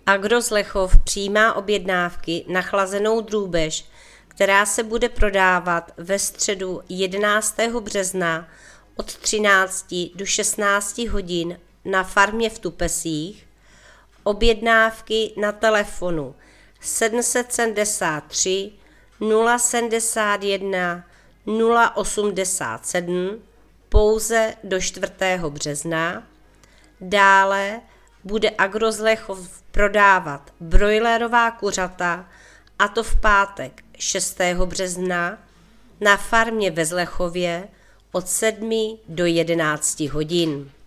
Agrozlechov přijímá objednávky na chlazenou drůbež, která se bude prodávat ve středu 11. března od 13 do 16 hodin na farmě v Tupesích. Objednávky na telefonu 773 071 087 pouze do 4. března. Dále bude Agrozlechov prodávat brojlerová kuřata, a to v pátek 6. března na farmě ve Zlechově od 7 do 11 hodin.